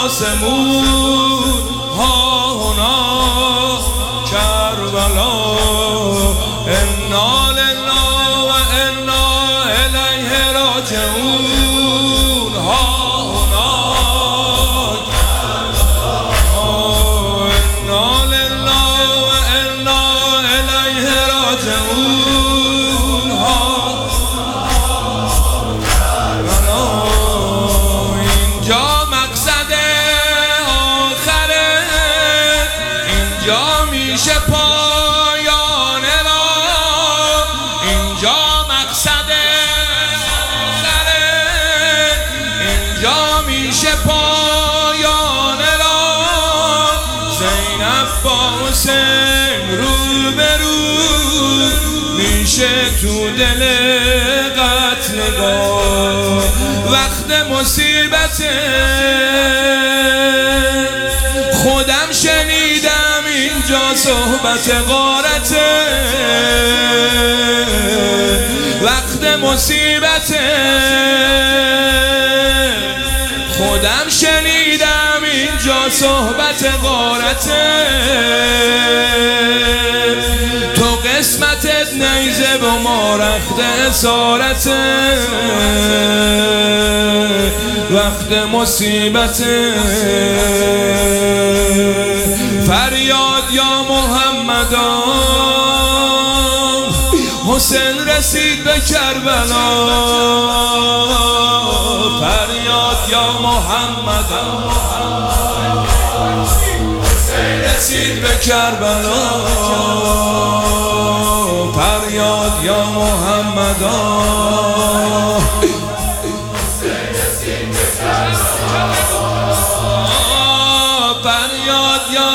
آسمون ها هنا کربلا انا لله و انا الیه راجعون ها هنا انا لله و انا الیه راجعون ها اینجا مقصد آخره اینجا میشه پایان را اینجا مقصد آخره اینجا میشه پایان را زینب با حسین رو به رو میشه تو دل قتلگاه وقت مصیبت خودم شنیدم اینجا صحبت غارته وقت مصیبت خودم شنیدم اینجا صحبت غارته تو قسمتت نیزه و ما رخت اسارته وقت مصیبت فریاد یا محمدا حسین رسید به کربلا فریاد یا محمدا حسین رسید به کربلا فریاد یا محمدا فریاد یا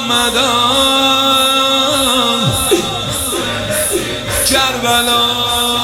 محمدا کربلا